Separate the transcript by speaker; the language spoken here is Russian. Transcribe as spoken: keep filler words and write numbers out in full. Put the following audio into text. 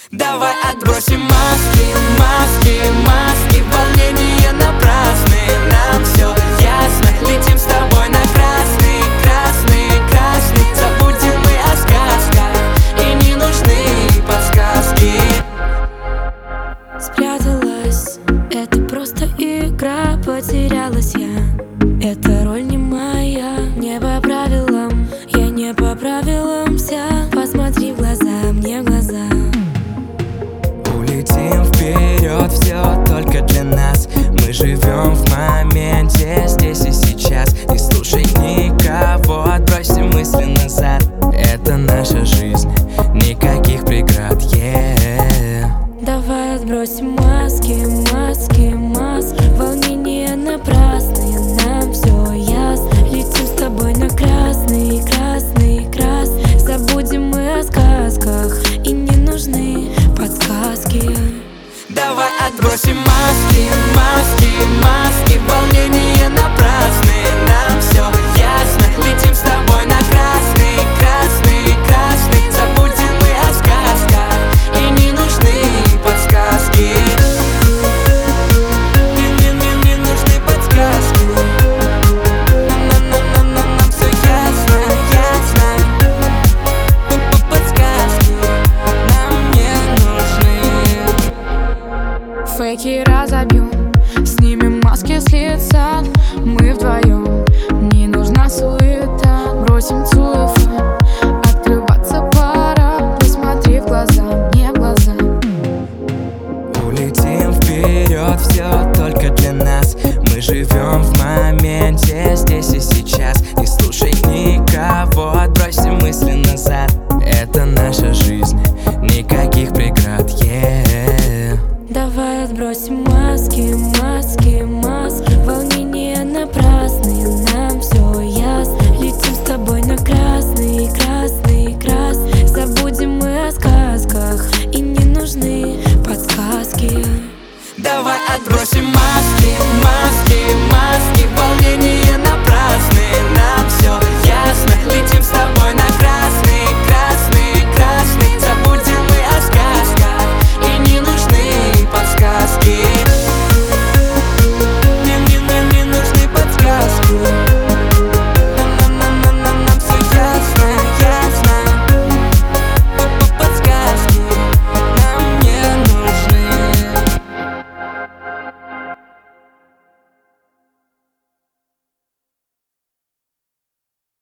Speaker 1: Давай отбросим маски, маски, маски. Волнения напрасны, нам все ясно. Летим с тобой на красный, красный, красный. Забудем мы о сказках, и не нужны подсказки.
Speaker 2: Спряталась, это просто игра. Потерялась я, эта роль не моя. Не по правилам, я не по правилам вся. Посмотри в глаза, мне в глаза.
Speaker 3: Улетим вперед, все только для нас. Мы живем в моменте, здесь и сейчас. Не слушай никого, отбросим мысли назад. Это наша жизнь, никаких преград, yeah.
Speaker 2: Давай отбросим маски, маски, маски. Волнения напрасные, нам все ясно. Летим с тобой на красный, красный, красный. Забудем мы о сказках, и не нужны подсказки.
Speaker 1: Давай отбросим маски, маски, маски. Волнения напрасны, нам все ясно. Летим с тобой на красный, красный, красный. Забудем мы о сказках, и не нужны подсказки. Не, не, не, не нужны подсказки. Нам все ясно, ясно. Подсказки нам не нужны.
Speaker 4: Фейки разобьем, снимем маски с лица. Мы вдвоем